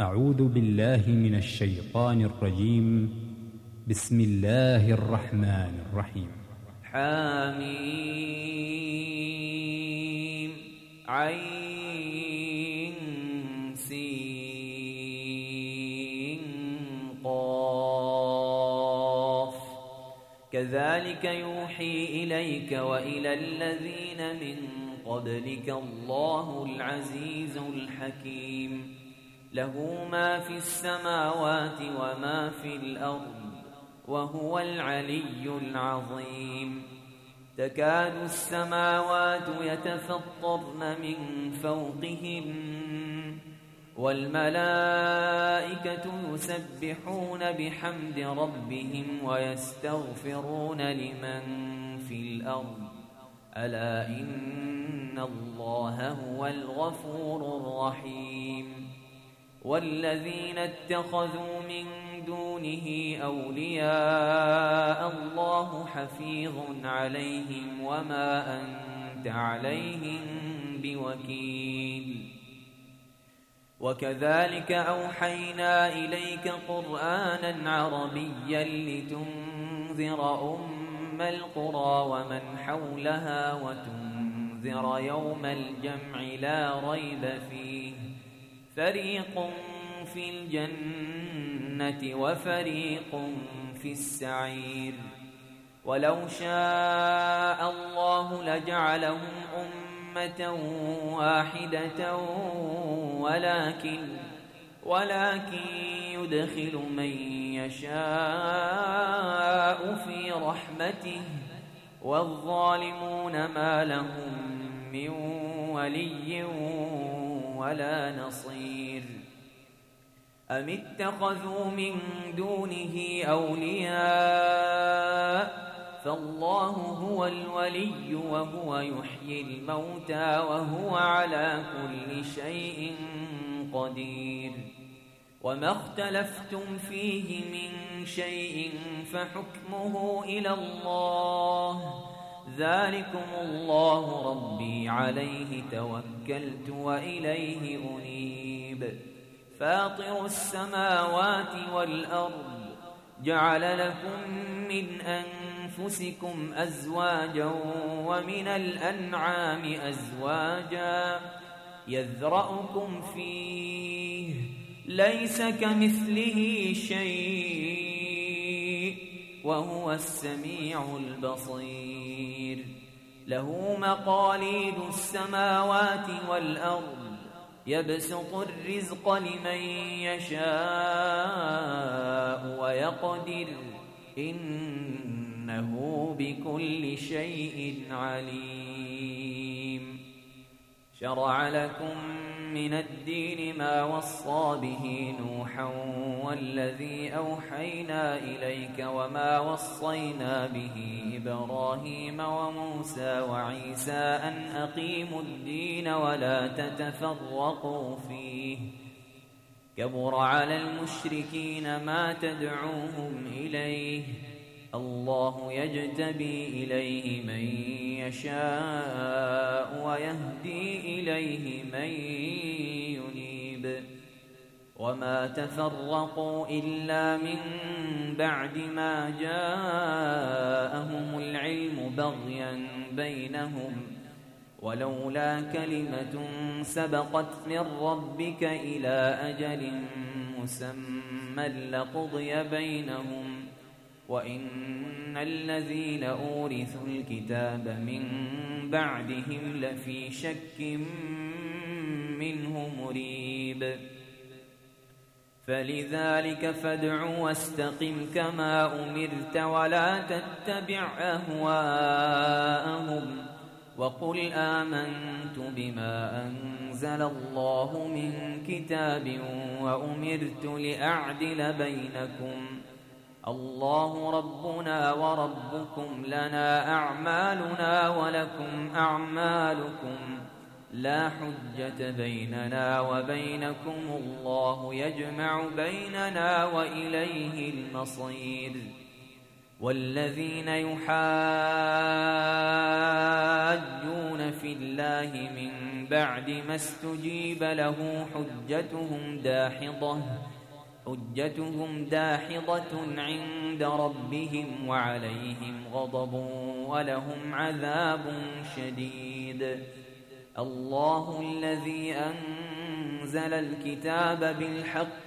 أعوذ بالله من الشيطان الرجيم. بسم الله الرحمن الرحيم. حميم عين سين قاف كذلك يوحي إليك وإلى الذين من قبلك الله العزيز الحكيم. له ما في السماوات وما في الأرض وهو العلي العظيم. تكاد السماوات يتفطرن من فوقهم والملائكة يسبحون بحمد ربهم ويستغفرون لمن في الأرض ألا إن الله هو الغفور الرحيم. والذين اتخذوا من دونه أولياء الله حفيظ عليهم وما أنت عليهم بوكيل. وكذلك أوحينا إليك قرآنا عربيا لتنذر أم القرى ومن حولها وتنذر يوم الجمع لا ريب فيه فريق في الجنة وفريق في السعير. ولو شاء الله لجعلهم أمة واحدة ولكن يدخل من يشاء في رحمته والظالمون ما لهم من ولي ولا نصير. أم اتخذوا من دونه أولياء فالله هو الولي وهو يحيي الموتى وهو على كل شيء قدير. وما اختلفتم فيه من شيء فحكمه إلى الله ذلكم الله ربي عليه توكلت وإليه أنيب. فاطر السماوات والأرض جعل لكم من أنفسكم أزواجا ومن الأنعام أزواجا يذرأكم فيه ليس كمثله شيء وهو السميع البصير. له مقاليد السماوات والأرض يبسط الرزق لمن يشاء ويقدر إنه بكل شيء عليم. شرع لكم من الدين ما وصى به نوحا والذي أوحينا إليك وما وصينا به إبراهيم وموسى وعيسى أن أقيموا الدين ولا تتفرقوا فيه كبر على المشركين ما تدعوهم إليه الله يجتبي إليه من يشاء ويهدي إليه من ينيب. وما تفرقوا إلا من بعد ما جاءهم العلم بغيا بينهم ولولا كلمة سبقت من ربك إلى أجل مسمى لقضي بينهم وإن الذين أورثوا الكتاب من بعدهم لفي شك منه مريب. فلذلك فادع واستقم كما أمرت ولا تتبع أهواءهم وقل آمنت بما أنزل الله من كتاب وأمرت لأعدل بينكم الله ربنا وربكم لنا أعمالنا ولكم أعمالكم لا حجة بيننا وبينكم الله يجمع بيننا وإليه المصير. والذين يحاجون في الله من بعد ما استجيب له حجتهم داحضة عند ربهم وعليهم غضب ولهم عذاب شديد. الله الذي أنزل الكتاب بالحق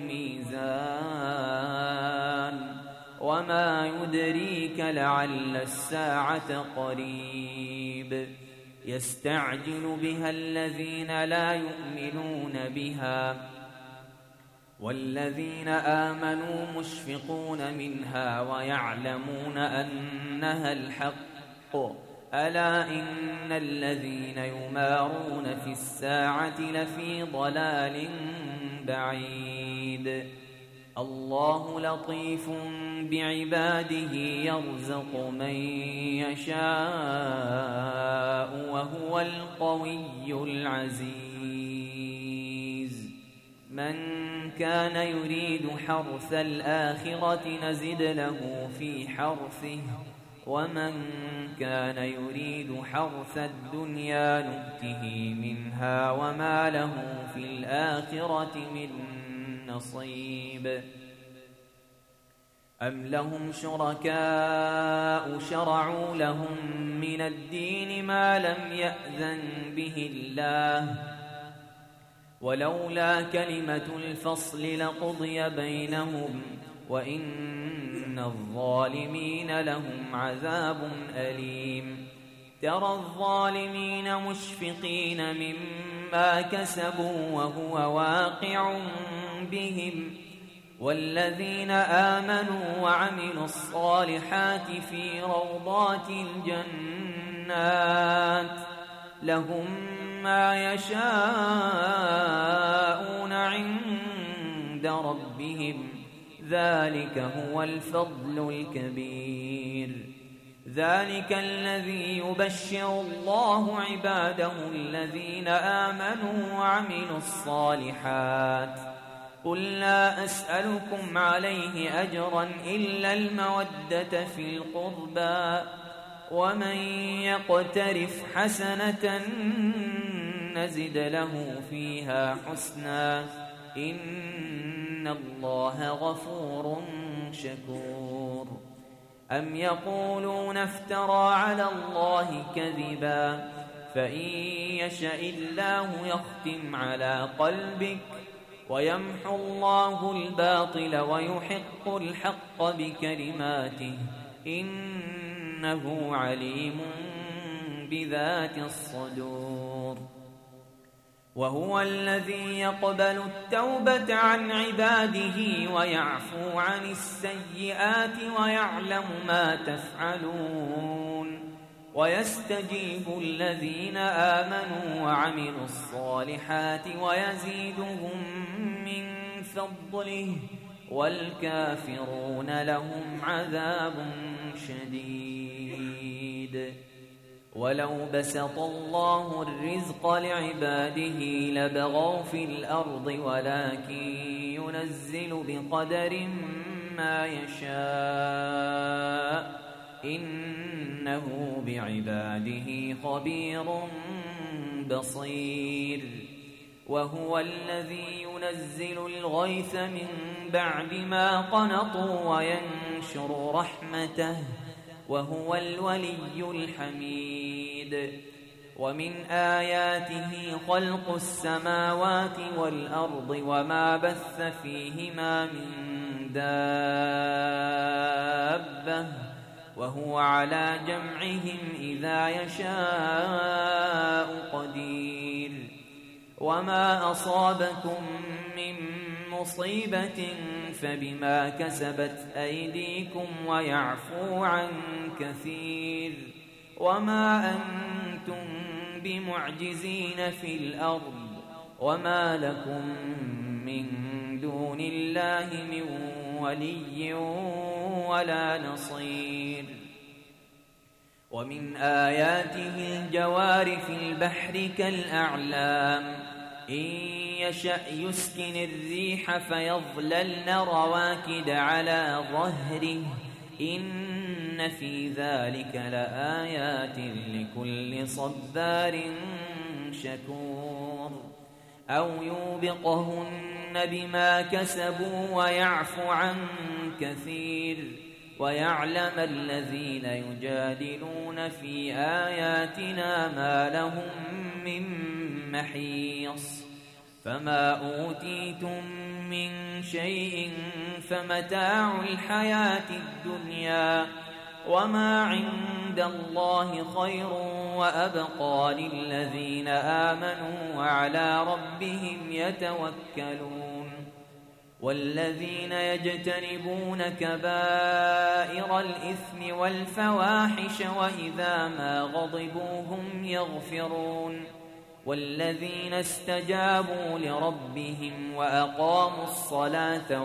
والميزان وما يدريك لعل الساعة قريب. يستعجل بها الذين لا يؤمنون بها والذين آمنوا مشفقون منها ويعلمون أنها الحق. ألا إن الذين يمارون في الساعة لفي ضلال بعيد. الله لطيف بعباده يرزق من يشاء وهو القوي العزيز. من كان يريد حرث الآخرة نزد له في حرثه ومن كان يريد حرث الدنيا نؤته منها وما له في الآخرة من نصيب. أم لهم شركاء شرعوا لهم من الدين ما لم يأذن به الله ولولا كلمة الفصل لقضي بينهم وإن الظالمين لهم عذاب أليم. ترى الظالمين مشفقين مما كسبوا وهو واقع بهم والذين آمنوا وعملوا الصالحات في روضات الجنات لهم ما يشاءون عند ربهم ذلك هو الفضل الكبير. ذلك الذي يبشر الله عباده الذين آمنوا وعملوا الصالحات. قل لا أسألكم عليه أجرا إلا المودة في القربى ومن يقترف حسنة نزد له فيها حسنا إن الله غفور شكور. أم يقولون افترى على الله كذبا فإن يشاء الله يختم على قلبك ويمحو الله الباطل ويحق الحق بكلماته إنه عليم بذات الصدور. وهو الذي يقبل التوبة عن عباده ويعفو عن السيئات ويعلم ما تفعلون ويستجيب الذين آمنوا وعملوا الصالحات ويزيدهم من فضله والكافرون لهم عذاب شديد. ولو بسط الله الرزق لعباده لبغوا في الأرض ولكن ينزل بقدر ما يشاء إنه بعباده خبير بصير. وهو الذي ينزل الغيث من بعد ما قنطوا وينشر رحمته وهو الولي الحميد. ومن آياته خلق السماوات والأرض وما بث فيهما من دابة وهو على جمعهم إذا يشاء قدير. وما أصابكم من مصيبة فبما كسبت أيديكم ويعفو عن كثير. وما أنتم بمعجزين في الأرض وما لكم من دون الله من ولي ولا نصير. ومن آياته الجوار في البحر كالأعلام إن يشأ يسكن الريح فيظللن رواكد على ظهره إن في ذلك لآيات لكل صبار شكور أو يوبقهن بما كسبوا ويعفو عن كثير ويعلم الذين يجادلون في آياتنا ما لهم من محيص فما أوتيتم من شيء فمتاع الحياة الدنيا وما عند الله خير وأبقى للذين آمنوا وعلى ربهم يتوكلون والذين يجتنبون كبائر الإثم والفواحش وإذا ما غضبوا هم يغفرون والذين استجابوا لربهم وأقاموا الصلاة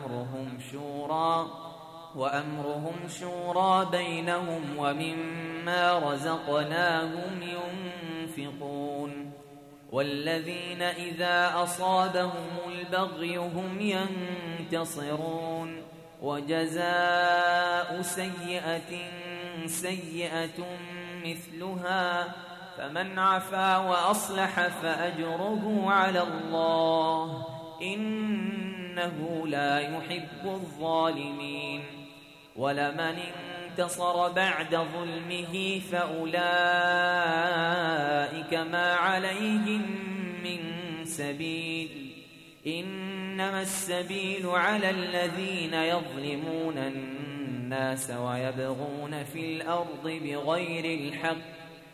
وأمرهم شورى بينهم ومما رزقناهم ينفقون والذين إذا أصابهم البغي هم ينتصرون وجزاء سيئة مثلها فمن عفا وأصلح فأجره على الله إنه لا يحب الظالمين ولمن انتصر بعد ظلمه فأولئك ما عليهم من سبيل إنما السبيل على الذين يظلمون الناس ويبغون في الأرض بغير الحق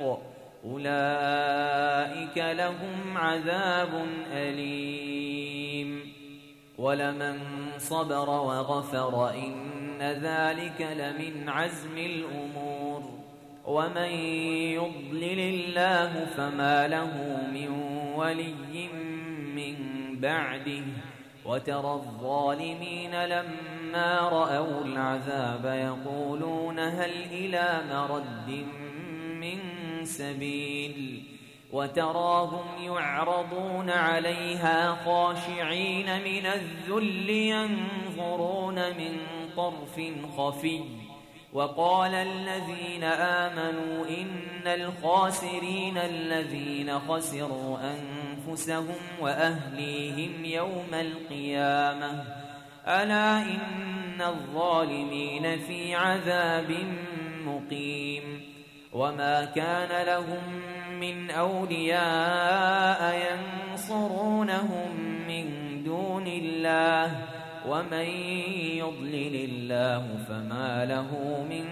أولئك لهم عذاب أليم ولمن صبر وغفر إن ذلك لمن عزم الأمور ومن يضلل الله فما له من ولي من بعده وترى الظالمين لما رأوا العذاب يقولون هل إلى مرد من سبيل وتراهم يعرضون عليها خاشعين من الذل ينظرون من طرف خفي وقال الذين آمنوا إن الخاسرين الذين خسروا أنفسهم وأهليهم يوم القيامة ألا إن الظالمين في عذاب مقيم وما كان لهم من أولياء ينصرونهم من دون الله ومن يضلل الله فما له من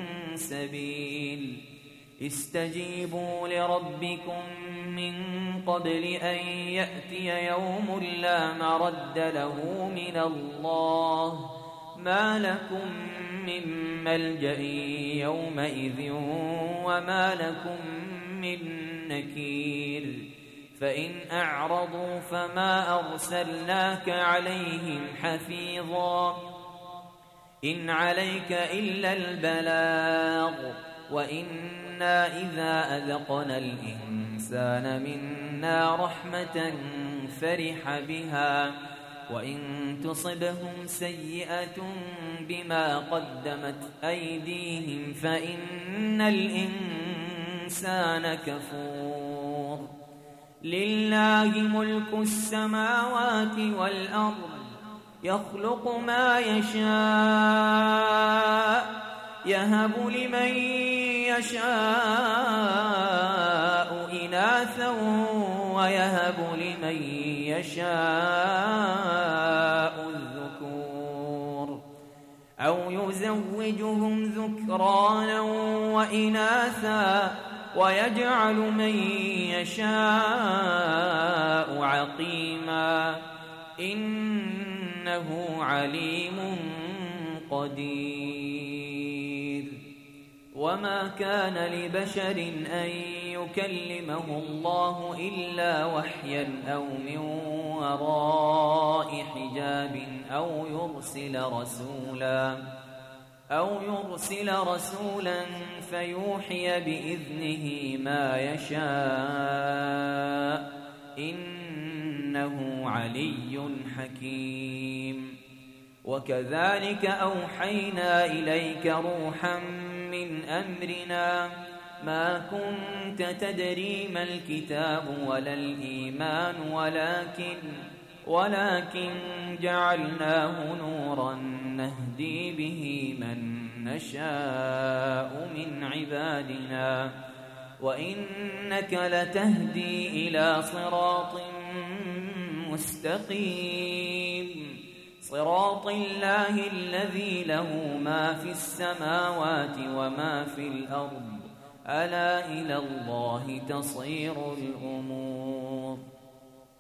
سبيل استجيبوا لربكم من قبل أن يأتي يوم لا مرد له من الله ما لكم من ملجأ يومئذ وما لكم من نكير فإن أعرضوا فما أرسلناك عليهم حفيظا إن عليك إلا البلاغ وإنا إذا أذقنا الإنسان منا رحمة فرح بها وإن تصبهم سيئة بما قدمت أيديهم فإن الإنسان كفور لله ملك السماوات والأرض يخلق ما يشاء يهب لمن يشاء إناثا ويهب لمن يشاء الذكور أو يزوجهم ذكرانا وإناثا ويجعل من يشاء عقيما إنه عليم قدير وما كان لبشر أن يكلمه الله إلا وحيا أو من وراء حجاب أو يرسل رسولا فيوحي بإذنه ما يشاء إنه علي حكيم وكذلك أوحينا إليك روحا من أمرنا ما كنت تدري ما الكتاب ولا الإيمان ولكن جعلناه نورا نهدي به من نشاء من عبادنا وإنك لتهدي إلى صراط مستقيم صراط الله الذي له ما في السماوات وما في الأرض ألا إلى الله تصير الأمور